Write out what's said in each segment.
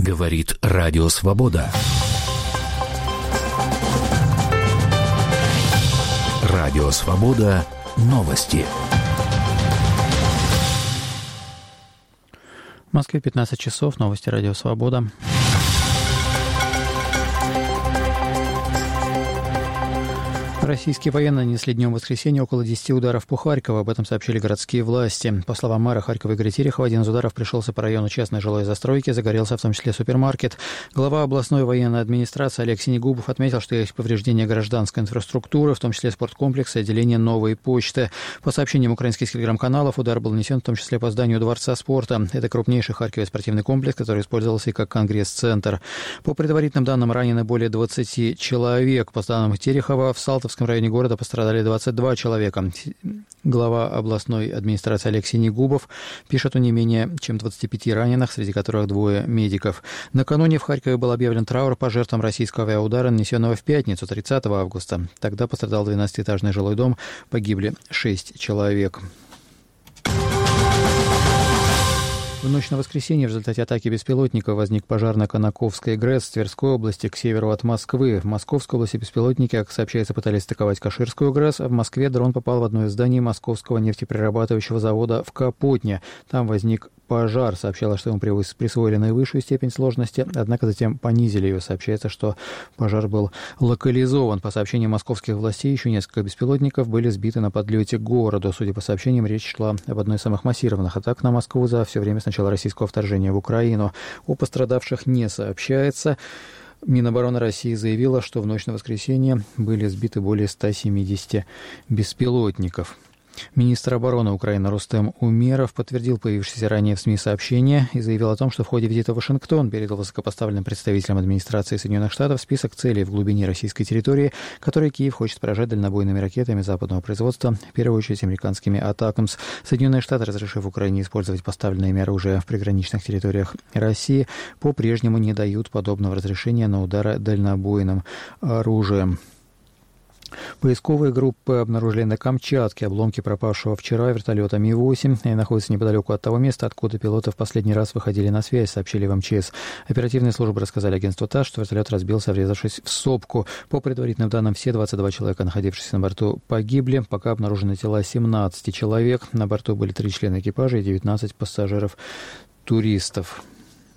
Говорит Радио Свобода. Радио Свобода. Новости. В Москве 15 часов. Новости Радио Свобода. Российские военные нанесли днем воскресенья около 10 ударов по Харькову. Об этом сообщили городские власти. По словам мэра Харькова Игоря Терехова, один из ударов пришелся по району частной жилой застройки. Загорелся в том числе супермаркет. Глава областной военной администрации Олег Синегубов отметил, что есть повреждения гражданской инфраструктуры, в том числе спорткомплекса и отделения Новой почты. По сообщениям украинских телеграм-каналов, удар был нанесен в том числе по зданию Дворца спорта. Это крупнейший в Харькове спортивный комплекс, который использовался и как конгресс-центр. По предварительным данным, ранены более 20 человек. По данным Терехова, в Салтовском в районе города пострадали 22 человека. Глава областной администрации Олег Синегубов пишет о не менее чем 25 раненых, среди которых 2 медиков. Накануне в Харькове был объявлен траур по жертвам российского авиаудара, нанесенного в пятницу, 30 августа. Тогда пострадал 12-этажный жилой дом, погибли 6 человек. В ночь на воскресенье в результате атаки беспилотника возник пожар на Конаковской ГРЭС в Тверской области к северу от Москвы. В Московской области беспилотники, как сообщается, пытались атаковать Каширскую ГРЭС, а в Москве дрон попал в одно из зданий Московского нефтеперерабатывающего завода в Капотне. Там возник пожар. Сообщалось, что ему присвоили наивысшую степень сложности, однако затем понизили ее. Сообщается, что пожар был локализован. По сообщениям московских властей, еще несколько беспилотников были сбиты на подлете к городу. Судя по сообщениям, речь шла об одной из самых массированных атак на Москву за все время с начала российского вторжения в Украину. О пострадавших не сообщается. Минобороны России заявила, что в ночь на воскресенье были сбиты более 170 беспилотников. Министр обороны Украины Рустем Умеров подтвердил появившиеся ранее в СМИ сообщения и заявил о том, что в ходе визита в Вашингтон передал высокопоставленным представителям администрации Соединенных Штатов список целей в глубине российской территории, которые Киев хочет поражать дальнобойными ракетами западного производства, в первую очередь американскими «Атакамс». Соединенные Штаты, разрешив Украине использовать поставленное ими оружие в приграничных территориях России, по-прежнему не дают подобного разрешения на удары дальнобойным оружием. Поисковые группы обнаружили на Камчатке обломки пропавшего вчера вертолета Ми-8 и находятся неподалеку от того места, откуда пилоты в последний раз выходили на связь, сообщили в МЧС. Оперативные службы рассказали агентству ТАСС, что вертолет разбился, врезавшись в сопку. По предварительным данным, все 22 человека, находившиеся на борту, погибли. Пока обнаружены тела 17 человек. На борту были 3 члена экипажа и 19 пассажиров-туристов.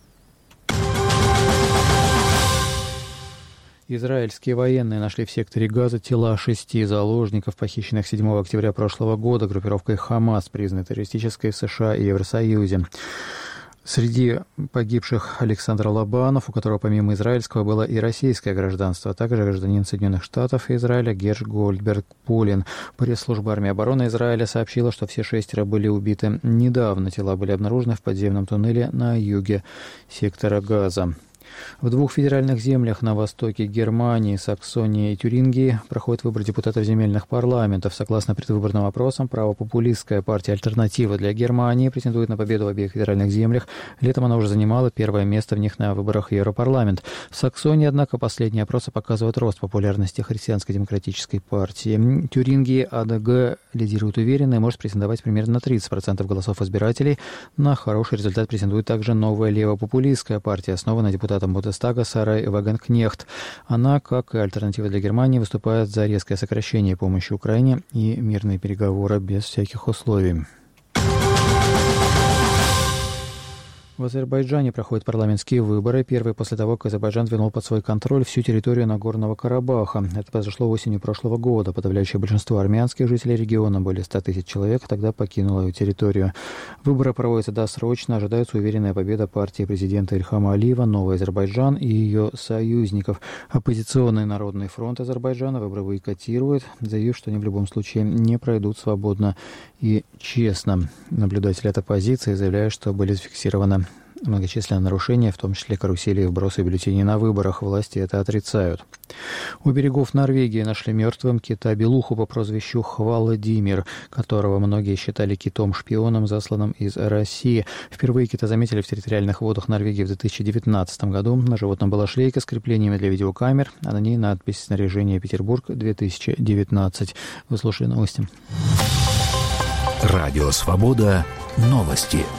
Израильские военные нашли в секторе Газа тела 6 заложников, похищенных 7 октября прошлого года группировкой «Хамас», признанной террористической в США и Евросоюзе. Среди погибших Александр Лобанов, у которого помимо израильского было и российское гражданство, а также гражданин Соединенных Штатов и Израиля Герш Гольдберг-Полин. Пресс-служба армии обороны Израиля сообщила, что все 6 были убиты недавно. Тела были обнаружены в подземном туннеле на юге сектора Газа. В 2 федеральных землях на востоке Германии, Саксонии и Тюрингии проходят выборы депутатов земельных парламентов. Согласно предвыборным опросам, правопопулистская партия «Альтернатива для Германии» претендует на победу в обеих федеральных землях. Летом она уже занимала первое место в них на выборах в Европарламент. В Саксонии, однако, последние опросы показывают рост популярности христианско-демократической партии. В Тюрингии АДГ лидирует уверенно и может претендовать примерно на 30% голосов избирателей. На хороший результат претендует также новая левопопулистская партия, основанная депутатом Бундестага Сарой Вагенкнехт. Она, как и «Альтернатива для Германии», выступает за резкое сокращение помощи Украине и мирные переговоры без всяких условий. В Азербайджане проходят парламентские выборы, первые после того, как Азербайджан ввел под свой контроль всю территорию Нагорного Карабаха. Это произошло осенью прошлого года. Подавляющее большинство армянских жителей региона, более 100 тысяч человек, тогда покинуло эту территорию. Выборы проводятся досрочно, ожидается уверенная победа партии президента Ильхама Алиева «Новый Азербайджан» и ее союзников. Оппозиционный Народный фронт Азербайджана выборы бойкотирует, заявив, что они в любом случае не пройдут свободно и честно. Наблюдатели от оппозиции заявляют, что были зафиксированы многочисленные нарушения, в том числе карусели и вбросы бюллетеней на выборах. Власти это отрицают. У берегов Норвегии нашли мертвым кита-белуху по прозвищу Хваладимир, которого многие считали китом-шпионом, засланным из России. Впервые кита заметили в территориальных водах Норвегии в 2019 году. На животном была шлейка с креплениями для видеокамер, а на ней надпись «Снаряжение Петербург 2019». Вы слушали новости. Радио «Свобода». Новости.